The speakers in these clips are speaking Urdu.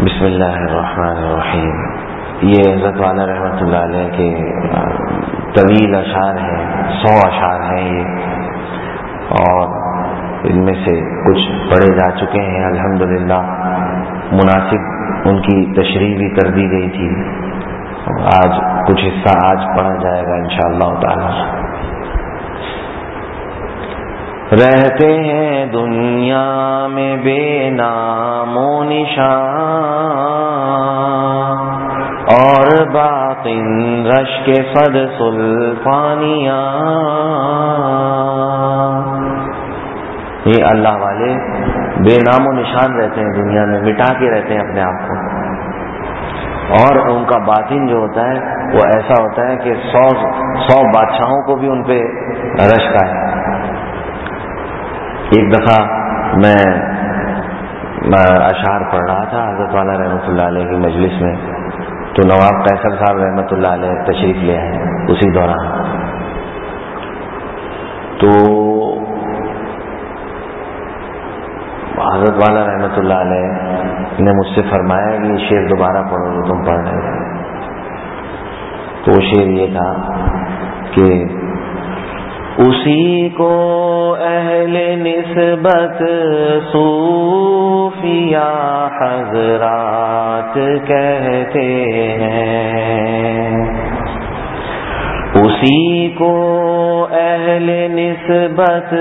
بسم اللہ الرحمن الرحیم. یہ حضرت والا رحمۃ اللہ علیہ کے طویل اشعار ہیں، 100 اشعار ہیں یہ، اور ان میں سے کچھ پڑھے جا چکے ہیں الحمدللہ. مناسب ان کی تشریح بھی کر دی گئی تھی. آج کچھ حصہ آج پڑھا جائے گا انشاءاللہ تعالی. رہتے ہیں دنیا میں بے نام و نشان، اور باطن رش کے صد سلطانیاں. یہ اللہ والے بے نام و نشان رہتے ہیں دنیا میں، مٹا کے رہتے ہیں اپنے آپ کو، اور ان کا باطن جو ہوتا ہے وہ ایسا ہوتا ہے کہ 100 بادشاہوں کو بھی ان پہ رشک ہے. ایک دفعہ میں اشعار پڑھ رہا تھا حضرت والا رحمۃ اللہ علیہ کی مجلس میں، تو نواب قیصر صاحب رحمۃ اللہ علیہ تشریف لے آئے اسی دوران. تو حضرت والا رحمۃ اللہ علیہ نے مجھ سے فرمایا کہ یہ شعر دوبارہ پڑھو جو تم پڑھ رہے تھے. تو وہ شعر یہ تھا کہ اسی کو اہل نسبت صوفیہ حضرات کہتے ہیں، اسی کو اہل نسبت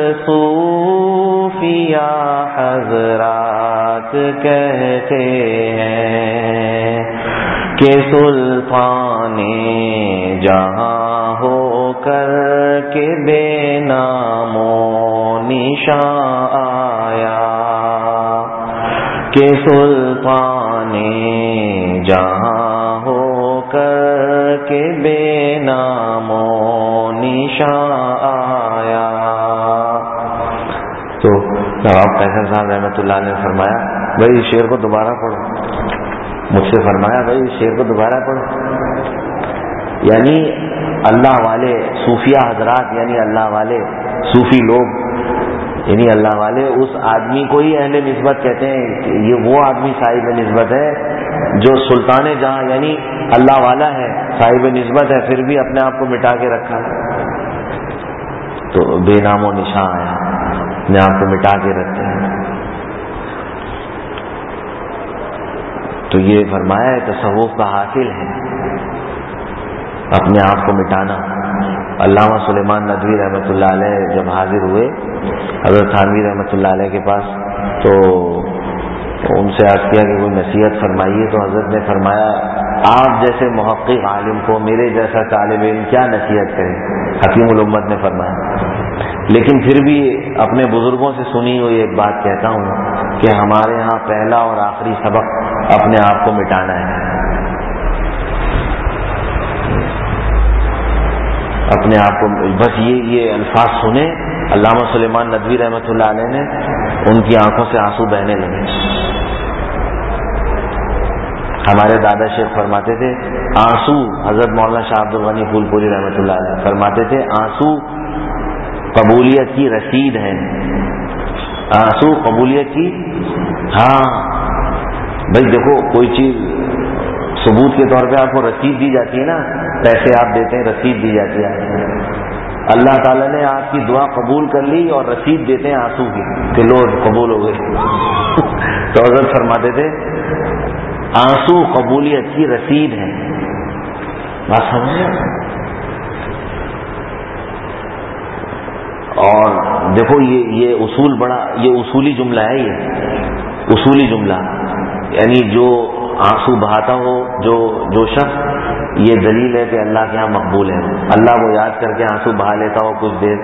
صوفیہ حضرات کہتے ہیں، کہ سلطان جہاں ہو کر کے بے نام و نشان آیا، کہ سلطان جہاں ہو کر کے بے نام و نشان آیا. تو نواب قیصر صاحب رحمۃ اللہ علیہ نے فرمایا بھائی اس شعر کو دوبارہ پڑھو. مجھ سے فرمایا بھائی اس شعر کو دوبارہ پڑھو. یعنی اللہ والے صوفیہ حضرات، یعنی اللہ والے صوفی لوگ، یعنی اللہ والے اس آدمی کو ہی اہل نسبت کہتے ہیں کہ یہ وہ آدمی صاحب نسبت ہے جو سلطان جہاں یعنی اللہ والا ہے، صاحب نسبت ہے، پھر بھی اپنے آپ کو مٹا کے رکھا. تو بے نام و نشان آیا، اپنے آپ کو مٹا کے رکھتے ہیں. تو یہ فرمایا ہے تصوف کا حاصل ہے اپنے آپ کو مٹانا. علامہ سلیمان ندوی رحمۃ اللہ علیہ جب حاضر ہوئے حضرت تھانوی رحمۃ اللہ علیہ کے پاس، تو ان سے عرض کیا کہ کوئی نصیحت فرمائیے. تو حضرت نے فرمایا آپ جیسے محقق عالم کو میرے جیسا طالب علم کیا نصیحت کرے. حکیم الامت نے فرمایا لیکن پھر بھی اپنے بزرگوں سے سنی ہوئی ایک بات کہتا ہوں کہ ہمارے ہاں پہلا اور آخری سبق اپنے آپ کو مٹانا ہے. اپنے آپ کو بس یہ الفاظ سنے علامہ سلیمان ندوی رحمۃ اللہ علیہ نے، ان کی آنکھوں سے آنسو بہنے لگے. ہمارے دادا شیخ فرماتے تھے آنسو، حضرت مولانا شاہ عبد الغنی پھول پوری رحمۃ اللہ علیہ فرماتے تھے آنسو قبولیت کی رسید ہے. آنسو قبولیت کی، ہاں بھائی دیکھو کوئی چیز ثبوت کے طور پہ آپ کو رسید دی جاتی ہے نا، پیسے آپ دیتے ہیں رسید دی جاتی ہے. اللہ تعالیٰ نے آپ کی دعا قبول کر لی اور رسید دیتے ہیں آنسو کی کہ لو قبول ہو گئے. تو حضرت فرماتے تھے آنسو قبولیت کی رسید ہے. بات سمجھے؟ اور دیکھو یہ اصول بڑا، یہ اصولی جملہ ہے، یہ اصولی جملہ، یعنی جو آنسو بہاتا ہو جو شخص، یہ دلیل ہے کہ اللہ کے ہاں مقبول ہے. اللہ کو یاد کر کے آنسو بہا لیتا ہو کچھ دیر،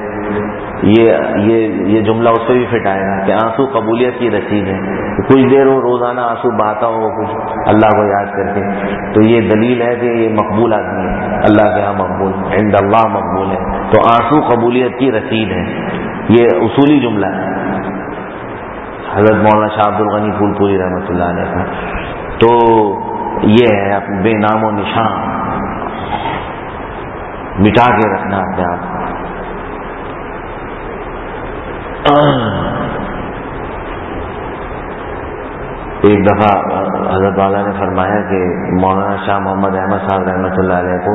یہ جملہ اس پہ بھی فٹ آئے گا کہ آنسو قبولیت کی رسید ہے. کچھ دیر وہ روزانہ آنسو بہاتا ہو کچھ اللہ کو یاد کر کے، تو یہ دلیل ہے کہ یہ مقبول آدمی ہے، اللہ کے ہاں مقبول، عند اللہ مقبول ہے. تو آنسو قبولیت کی رسید ہے، یہ اصولی جملہ ہے حضرت مولانا شاہ عبد الغنی پھول پوری رحمۃ اللہ علیہ کا. تو یہ ہے بے نام و نشان، مٹا کے رکھنا اپنے آپ. ایک دفعہ حضرت والا نے فرمایا کہ مولانا شاہ محمد احمد صاحب رحمۃ اللہ علیہ کو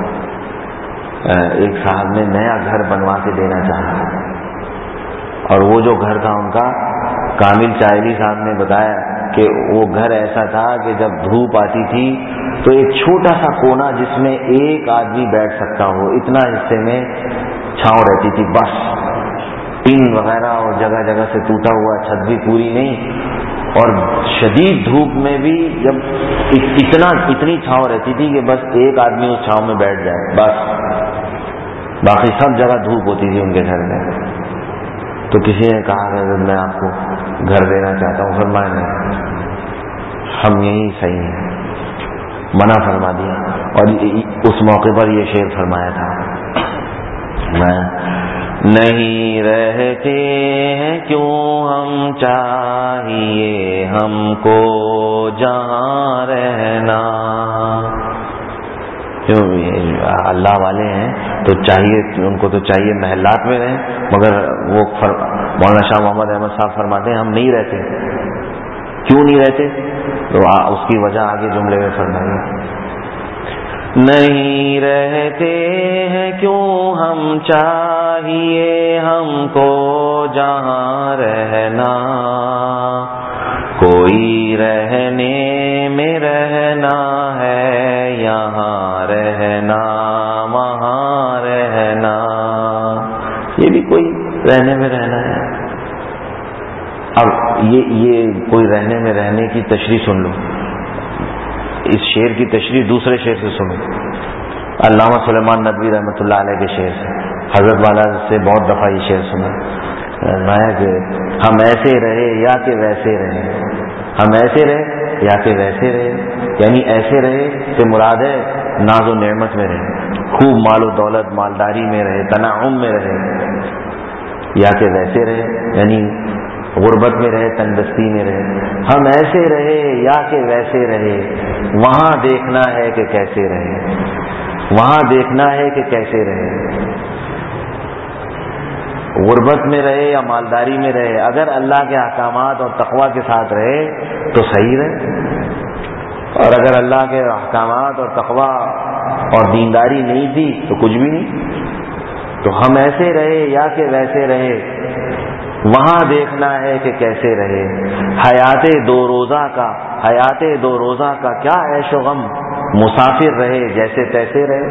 ایک صاحب نے نیا گھر بنوا کے دینا چاہا، اور وہ جو گھر تھا ان کا، کامل چاہلی صاحب نے بتایا کہ وہ گھر ایسا تھا کہ جب دھوپ آتی تھی تو ایک چھوٹا سا کونا جس میں ایک آدمی بیٹھ سکتا ہو، اتنا حصے میں چھاؤں رہتی تھی بس، ٹین وغیرہ اور جگہ جگہ سے ٹوٹا ہوا، چھت بھی پوری نہیں، اور شدید دھوپ میں بھی جب اتنی چھاؤں رہتی تھی کہ بس ایک آدمی اس چھاؤں میں بیٹھ جائے بس، باقی سب جگہ دھوپ ہوتی تھی ان کے گھر میں۔ تو کسی نے کہا کہ میں آپ کو گھر دینا چاہتا ہوں، فرمایا نہیں، ہم یہی صحیح ہیں، منع فرما دیا۔ اور اس موقع پر یہ شعر فرمایا تھا، میں نہیں رہتے ہیں کیوں ہم چاہیے ہم کو جہاں رہنا، کیوں اللہ والے ہیں تو چاہیے ان کو، تو چاہیے محلات میں رہیں، مگر وہ مولانا شاہ محمد احمد صاحب فرماتے ہیں ہم نہیں رہتے۔ کیوں نہیں رہتے؟ تو اس کی وجہ آگے جملے میں فرمائیے، نہیں رہتے ہیں کیوں ہم چاہیے ہم کو جہاں رہنا، کوئی رہنے میں رہنا ہے یہاں رہنا وہاں رہنا، یہ بھی کوئی رہنے میں رہنا ہے۔ اب یہ کوئی رہنے میں رہنے کی تشریح سن لو، اس شعر کی تشریح دوسرے شعر سے سنو، علامہ سلیمان ندوی رحمۃ اللہ علیہ کے شعر سے۔ حضرت والا سے بہت دفعہ یہ شعر سنا، کہ ہم ایسے رہے یا کہ ویسے رہے، ہم ایسے رہے یا کہ ویسے رہے، یعنی ایسے رہے کہ مراد ہے ناز و نعمت میں رہے، خوب مال و دولت مالداری میں رہے، تنعم میں رہے، یا کہ ویسے رہے یعنی غربت میں رہے، تنگدستی میں رہے۔ ہم ایسے رہے یا کہ ویسے رہے، وہاں دیکھنا ہے کہ کیسے رہے، وہاں دیکھنا ہے کہ کیسے رہے، غربت میں رہے یا مالداری میں رہے، اگر اللہ کے احکامات اور تقوی کے ساتھ رہے تو صحیح رہے، اور اگر اللہ کے احکامات اور تقوی اور دینداری نہیں تھی تو کچھ بھی نہیں۔ تو ہم ایسے رہے یا کہ ویسے رہے، وہاں دیکھنا ہے کہ کیسے رہے، حیات دو روزہ کا کیا عیش و غم، مسافر رہے جیسے تیسے رہے۔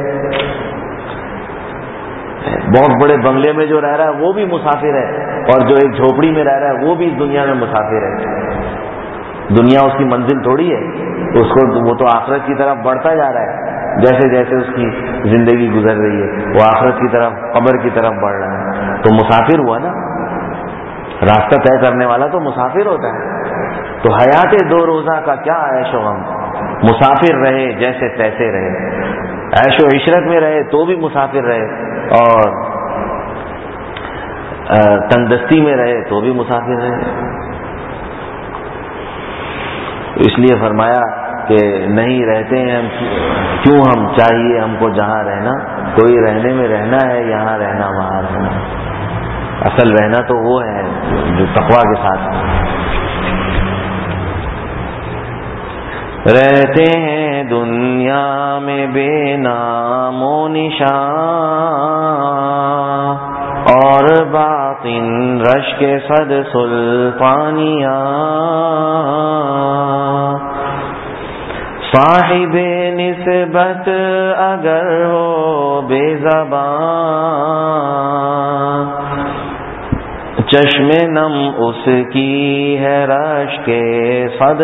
بہت بڑے بنگلے میں جو رہ رہا ہے وہ بھی مسافر ہے، اور جو ایک جھوپڑی میں رہ رہا ہے وہ بھی اس دنیا میں مسافر ہے۔ دنیا اس کی منزل تھوڑی ہے، وہ تو آخرت کی طرف بڑھتا جا رہا ہے، جیسے جیسے اس کی زندگی گزر رہی ہے وہ آخرت کی طرف، قبر کی طرف بڑھ رہا ہے، تو مسافر ہوا نا، راستہ طے کرنے والا تو مسافر ہوتا ہے۔ تو حیات دو روزہ کا کیا عیش و غم، مسافر رہے جیسے تیسے رہے، عیش و عشرت میں رہے تو بھی مسافر رہے، اور تنگدستی میں رہے تو بھی مسافر رہے۔ اس لیے فرمایا کہ نہیں رہتے ہیں کیوں ہم چاہیے ہم کو جہاں رہنا، کوئی رہنے میں رہنا ہے یہاں رہنا وہاں رہنا، اصل رہنا تو وہ ہے جو تقویٰ کے ساتھ رہتے ہیں دنیا میں بے نام و نشان، اور باطن رش کے صد سلطانیاں، صاحب نسبت اگر ہو بے زبان، چشم نم اس کی ہے رش کے صد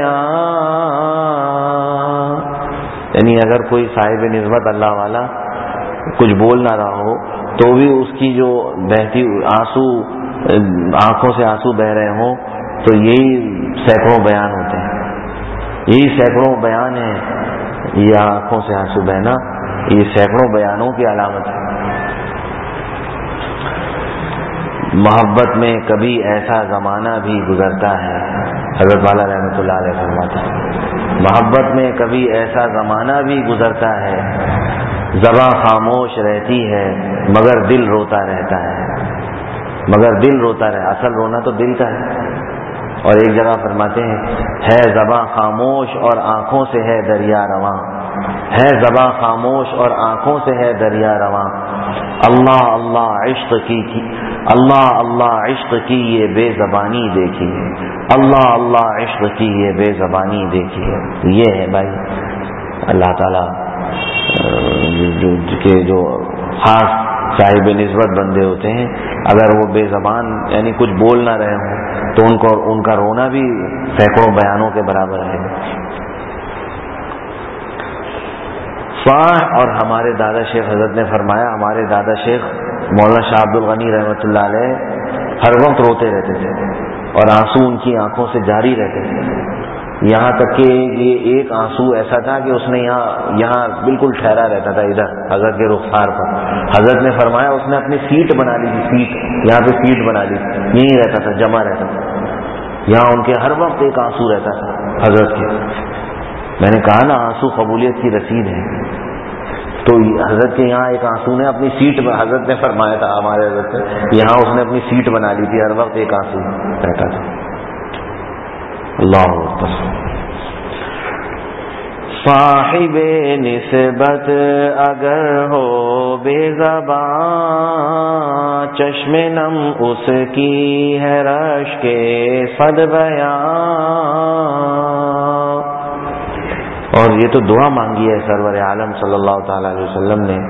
بیان، یعنی اگر کوئی صاحب نسبت اللہ والا کچھ بول نہ رہا ہو تو بھی اس کی جو بہتی آنسو، آنکھوں سے آنسو بہ رہے ہوں، تو یہی سینکڑوں بیان ہوتے ہیں، یہی سینکڑوں بیان ہیں، یہ آنکھوں سے آنسو بہنا یہ سینکڑوں بیانوں کی علامت ہے۔ محبت میں کبھی ایسا زمانہ بھی گزرتا ہے، حضرت والا رحمۃ اللہ علیہ فرماتا ہے، محبت میں کبھی ایسا زمانہ بھی گزرتا ہے، زباں خاموش رہتی ہے مگر دل روتا رہتا ہے، مگر دل روتا رہے، اصل رونا تو دل کا ہے، اور ایک جگہ فرماتے ہیں ہے زباں خاموش اور آنکھوں سے ہے دریا رواں، ہے زباں خاموش اور آنکھوں سے ہے دریا رواں، اللہ اللہ عشق کی اللہ اللہ عشق کی یہ بے زبانی دیکھی ہے، اللہ اللہ عشق کی یہ بے زبانی دیکھی ہے۔ یہ ہے بھائی اللہ تعالیٰ جو خاص صاحب نسبت بندے ہوتے ہیں، اگر وہ بے زبان یعنی کچھ بول نہ رہے ہوں تو ان کا رونا بھی سینکڑوں بیانوں کے برابر ہے۔ اور ہمارے دادا شیخ حضرت نے فرمایا، ہمارے دادا شیخ مولانا شاہ عبد الغنی رحمۃ اللہ علیہ ہر وقت روتے رہتے تھے اور آنسو ان کی آنکھوں سے جاری رہتے تھے، یہاں تک کہ یہ ایک آنسو ایسا تھا کہ اس نے یہاں بالکل ٹھہرا رہتا تھا ادھر حضرت کے رخسار پر۔ حضرت نے فرمایا اس نے اپنی سیٹ بنا لی تھی، سیٹ یہاں پہ سیٹ بنا لی، یہیں رہتا تھا، جمع رہتا تھا، یہاں ان کے ہر وقت ایک آنسو رہتا تھا حضرت کے۔ میں نے کہا نا آنسو قبولیت کی رسید ہے، تو حضرت کے یہاں ایک آنسو نے اپنی سیٹ، حضرت نے فرمایا تھا ہمارے حضرت نے، یہاں اس نے اپنی سیٹ بنا لی تھی، ہر وقت ایک آنسو رہتا تھا۔ اللہ اکبر۔ صاحب نسبت اگر ہو بے زبان، چشم نم اس کی ہے رش کے صد بیان۔ اور یہ تو دعا مانگی ہے سرور عالم صلی اللہ تعالی علیہ وسلم نے،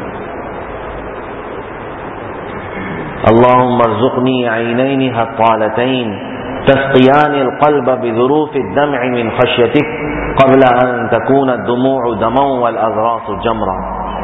اللہم ارزقنی عینین حطالتین تسقیان القلب بظروف الدمع من خشیتک قبل ان تکون الدموع دما والاضراس جمرا،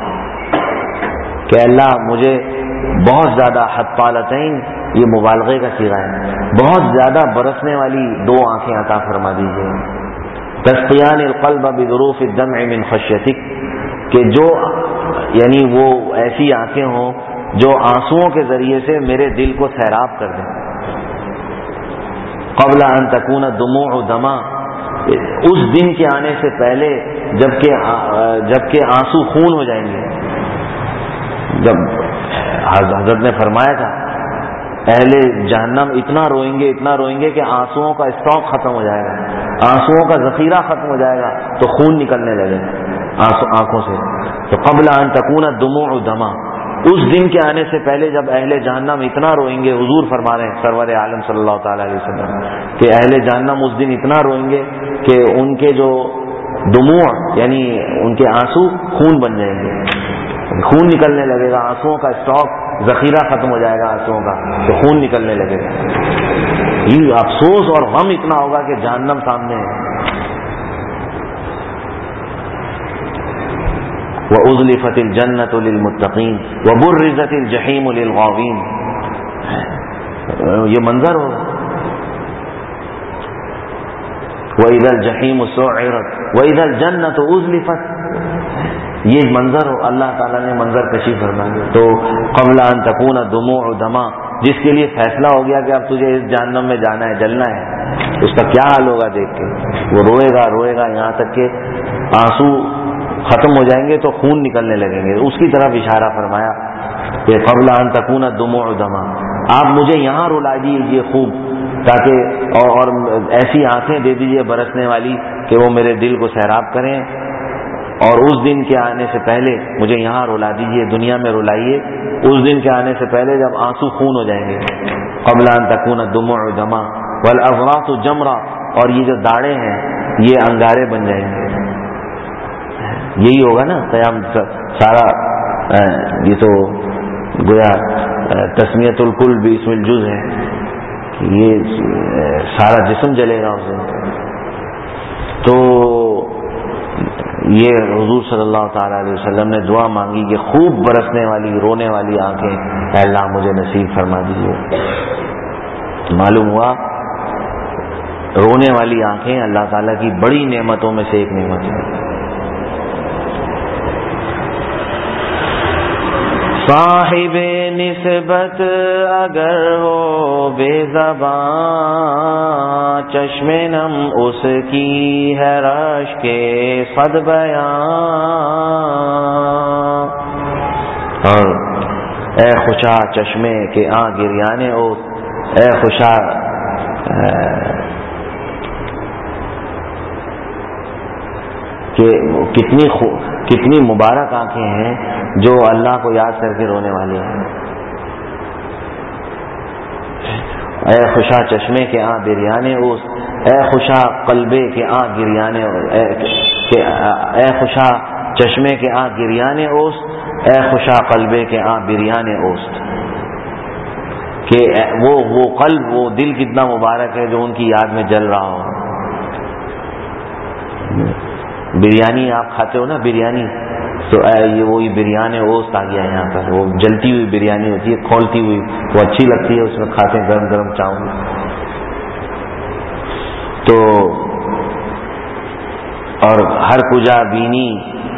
کہ اللہ مجھے بہت زیادہ حطالتین، یہ مبالغے کا صیغہ ہے، بہت زیادہ برسنے والی دو آنکھیں عطا فرما دیجیے، تسقیان القلب بظروف الدمع من خشیتک، کہ جو یعنی وہ ایسی آنکھیں ہوں جو آنسوؤں کے ذریعے سے میرے دل کو سیراب کر دیں، قبل ان تکون الدموع دما، اس دن کے آنے سے پہلے جبکہ آنسو خون ہو جائیں گے۔ جب حضرت نے فرمایا تھا اہل جہنم اتنا روئیں گے کہ آنسوؤں کا اسٹاک ختم ہو جائے گا، آنسوؤں کا ذخیرہ ختم ہو جائے گا تو خون نکلنے لگے آنکھوں سے۔ تو قبل ان تکون الدموع دما، اس دن کے آنے سے پہلے جب اہل جہنم اتنا روئیں گے، حضور فرما رہے ہیں سرور عالم صلی اللہ تعالی علیہ وسلم کہ اہل جہنم اس دن اتنا روئیں گے کہ ان کے جو دموع یعنی ان کے آنسو خون بن جائیں گے، خون نکلنے لگے گا، آنسوؤں کا اسٹاک ذخیرہ ختم ہو جائے گا آنسوؤں کا، تو خون نکلنے لگے گا۔ یہ افسوس اور غم اتنا ہوگا کہ جہنم سامنے ہے۔ وَأُزْلِفَتِ الْجَنَّةُ لِلْمُتَّقِينَ وَبُرِّزَتِ الْجَحِيمُ لِلْغَاوِينَ، یہ منظر ہوگا۔ وَإِذَا الْجَحِيمُ سُعِّرَتْ وَإِذَا الْجَنَّةُ أُزْلِفَتْ، یہ منظر ہو، اللہ تعالیٰ نے منظر کشی فرمائی۔ تو قبل ان تکون دموع دما، جس کے لیے فیصلہ ہو گیا کہ اب تجھے اس جہنم میں جانا ہے، جلنا ہے، اس کا کیا حال ہوگا دیکھ کے، وہ روئے گا یہاں تک کہ آنسو ختم ہو جائیں گے تو خون نکلنے لگیں گے۔ اس کی طرف اشارہ فرمایا کہ قبل ان تکون الدموع دما، آپ مجھے یہاں رلا دیجیے خوب، تاکہ اور ایسی آنکھیں دے دیجیے برسنے والی کہ وہ میرے دل کو سیراب کریں، اور اس دن کے آنے سے پہلے مجھے یہاں رلا دیجیے، دنیا میں رلائیے اس دن کے آنے سے پہلے جب آنسو خون ہو جائیں گے۔ قبل ان تکون الدموع دما والاضراس جمرا، اور یہ جو داڑیں ہیں یہ انگارے بن جائیں گے۔ یہی ہوگا نا قیام سارا، یہ تو گویا تسمیۃ الکل باسم الجز ہے، یہ سارا جسم جلے گا اس دن۔ تو یہ حضور صلی اللہ تعالی علیہ وسلم نے دعا مانگی کہ خوب برسنے والی رونے والی آنکھیں اے اللہ مجھے نصیب فرما دیجیے۔ معلوم ہوا رونے والی آنکھیں اللہ تعالیٰ کی بڑی نعمتوں میں سے ایک نعمت ہے۔ صاحب نسبت اگر ہو بے زبان، چشم نم اس کی ہے رش کے صد بیان۔ اور اے خوشا چشمے کے گریانے اوت، اے خوشا کہ کتنی مبارک آنکھیں ہیں جو اللہ کو یاد کر کے رونے والی ہیں. اے خوشا چشمے کے آں بریانے اوس، اے خوشا قلبے کے آں گریانے، اے خوشا چشمے کے آں گریانے اوس، اے خوشا قلبے کے آں بریانے اوست. کہ وہ قلب، وہ دل کتنا مبارک ہے جو ان کی یاد میں جل رہا ہو. بریانی آپ کھاتے ہو نا، بریانی، تو یہ وہی بریانی اوست آ گیا یہاں پر. وہ جلتی ہوئی بریانی ہوتی ہے، کھولتی ہوئی، وہ اچھی لگتی ہے، اس میں کھاتے ہیں گرم گرم چاول. تو اور ہر کجا بینی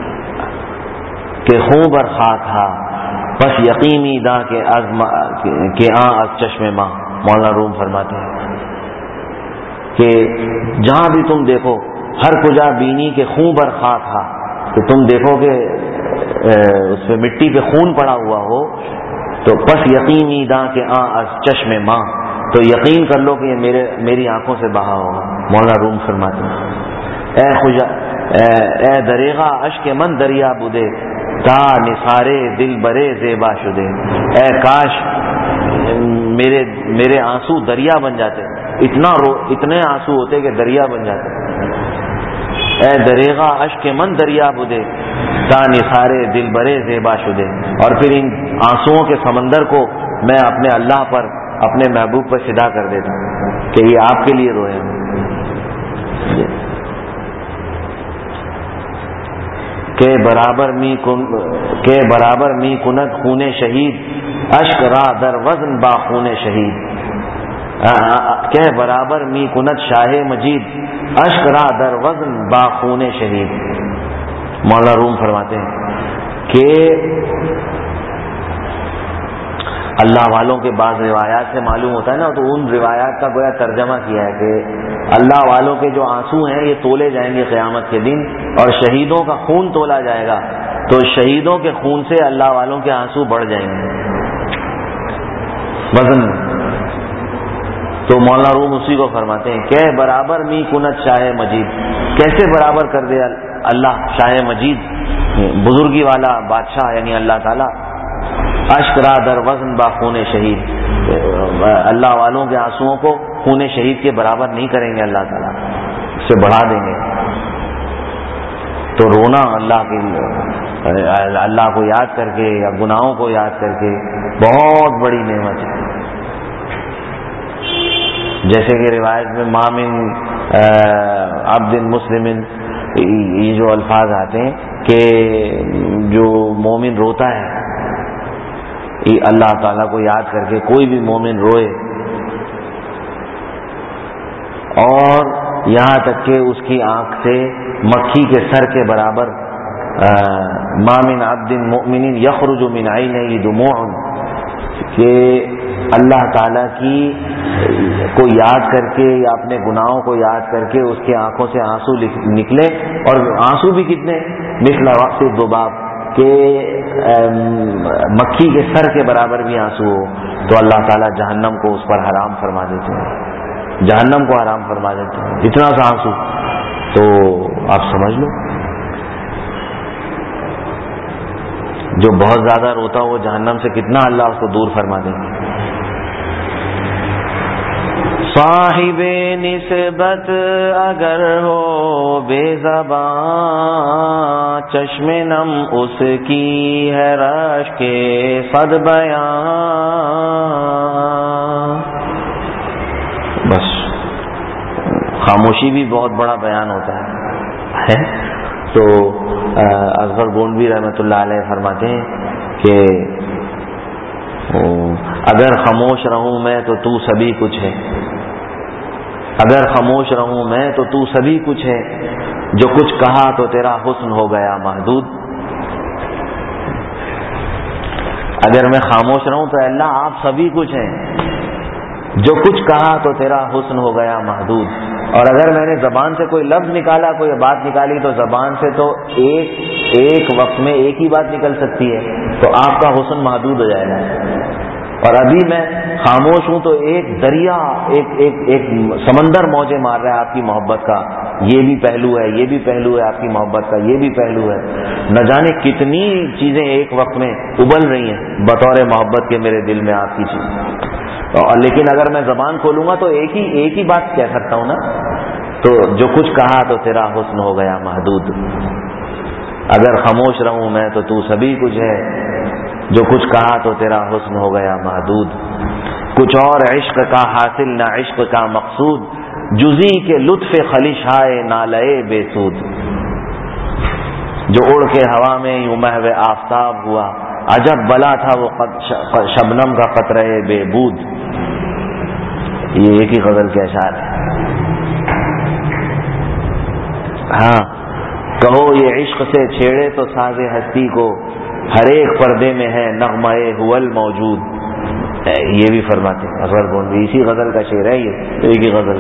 کہ خوں بر خاک ہا بس یقینی دا کہ از چشم ماں. مولانا روم فرماتے ہیں کہ جہاں بھی تم دیکھو، ہر کجا بینی کے خوں بر خاک ہا، کہ تم دیکھو کہ اس پہ مٹی پہ خون پڑا ہوا ہو، تو بس یقینی دا کہ از چشم ماں، تو یقین کر لو کہ یہ میری آنکھوں سے بہا ہوگا. مولانا روم فرماتے ہیں اے دریغا اشک من دریا بدے تا نثارے دل برے زیبا شدے. اے کاش میرے آنسو دریا بن جاتے، اتنے آنسو ہوتے کہ دریا بن جاتے. اے دریغا اشک من دریا بدے تا نثارے دل برے زیبا شدے. اور پھر ان آنسوؤں کے سمندر کو میں اپنے اللہ پر، اپنے محبوب پر فدا کر دیتا کہ یہ آپ کے لیے روئے. کہ برابر می کند خون شہید اشک را در وزن با خون شہید. کہ برابر می کند شاہ مجید اشک را در وزن با خون شہید. مولانا روم فرماتے ہیں کہ اللہ والوں کے بعض روایات سے معلوم ہوتا ہے نا، تو ان روایات کا گویا ترجمہ کیا ہے کہ اللہ والوں کے جو آنسو ہیں یہ تولے جائیں گے قیامت کے دن، اور شہیدوں کا خون تولا جائے گا، تو شہیدوں کے خون سے اللہ والوں کے آنسو بڑھ جائیں گے وزن. تو مولانا روم اسی کو فرماتے ہیں کہ برابر می کنت شاہ مجید، کیسے برابر کر دے اللہ شاہ مجید، بزرگی والا بادشاہ یعنی اللہ تعالی، اشک را در وزن با خون شہید، اللہ والوں کے آنسوؤں کو خون شہید کے برابر نہیں کریں گے، اللہ تعالیٰ اس سے بڑھا دیں گے. تو رونا اللہ کو یاد کر کے یا گناہوں کو یاد کر کے بہت بڑی نعمت ہے. جیسے کہ روایت میں مامن عبد مسلم، یہ جو الفاظ آتے ہیں کہ جو مومن روتا ہے اللہ تعالیٰ کو یاد کر کے، کوئی بھی مومن روئے، اور یہاں تک کہ اس کی آنکھ سے مکھی کے سر کے برابر، ما من عبد مؤمن یخرج من عینیہ دموع، کہ اللہ تعالیٰ کو یاد کر کے یا اپنے گناہوں کو یاد کر کے اس کی آنکھوں سے آنسو نکلے، اور آنسو بھی کتنے، مثل وقت ذباب، کہ مکھی کے سر کے برابر بھی آنسو ہو، تو اللہ تعالیٰ جہنم کو اس پر حرام فرما دیتے ہیں، جہنم کو حرام فرما دیتے ہیں، اتنا سا آنسو. تو آپ سمجھ لو جو بہت زیادہ روتا ہو جہنم سے کتنا اللہ اس کو دور فرما دیں گے. صاحب نسبت اگر ہو بے زبان، چشم نم اس کی ہے رشک کے صد بیان. بس خاموشی بھی بہت بڑا بیان ہوتا ہے. تو اصغر گونڈوی رحمۃ اللہ علیہ فرماتے ہیں کہ اگر خاموش رہوں میں تو تو سبھی کچھ ہے، اگر خاموش رہوں میں تو تو سبھی کچھ ہے، جو کچھ کہا تو تیرا حسن ہو گیا محدود. اگر میں خاموش رہوں تو اللہ آپ سبھی کچھ ہیں، جو کچھ کہا تو تیرا حسن ہو گیا محدود. اور اگر میں نے زبان سے کوئی لفظ نکالا، کوئی بات نکالی، تو زبان سے تو ایک وقت میں ایک ہی بات نکل سکتی ہے، تو آپ کا حسن محدود ہو جائے گا. اور ابھی میں خاموش ہوں تو ایک دریا، ایک سمندر موجیں مار رہا ہے آپ کی محبت کا. یہ بھی پہلو ہے، یہ بھی پہلو ہے آپ کی محبت کا، یہ بھی پہلو ہے. نہ جانے کتنی چیزیں ایک وقت میں ابل رہی ہیں بطور محبت کے میرے دل میں آپ کی چیز. لیکن اگر میں زبان کھولوں گا تو ایک ہی بات کہہ سکتا ہوں نا. تو جو کچھ کہا تو تیرا حسن ہو گیا محدود، اگر خاموش رہوں میں تو تو سبھی کچھ ہے. جو کچھ کہا تو تیرا حسن ہو گیا محدود. کچھ اور عشق کا حاصل نہ عشق کا مقصود، جزی کے لطف خلیشائے نالئے بے سود. جو اڑ کے ہوا میں یوں محو آفتاب ہوا، عجب بلا تھا وہ شبنم کا قطرہ بے بود. یہ ایک ہی غزل کے اشعار ہے. ہاں کہو یہ عشق سے چھیڑے تو ساز ہستی کو، ہر ایک پردے میں ہے نغمہ ہول موجود. یہ بھی فرماتے ہیں اکبر گونڈی، اسی غزل کا شعر ہے یہ، ایک ہی غزل.